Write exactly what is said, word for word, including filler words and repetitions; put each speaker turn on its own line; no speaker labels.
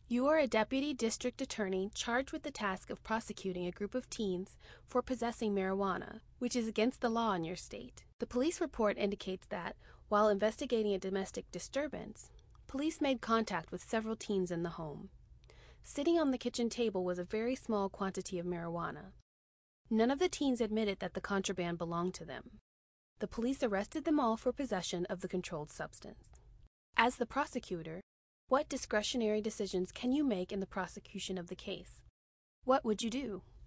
You are a deputy district attorney charged with the task of prosecuting a group of teens for possessing marijuana, which is against the law in your state. The police report indicates that, while investigating a domestic disturbance, police made contact with several teens in the home. Sitting on the kitchen table was a very small quantity of marijuana. None of the teens admitted that the contraband belonged to them. The police arrested them all for possession of the controlled substance. As the prosecutor, what discretionary decisions can you make in the prosecution of the case? What would you do?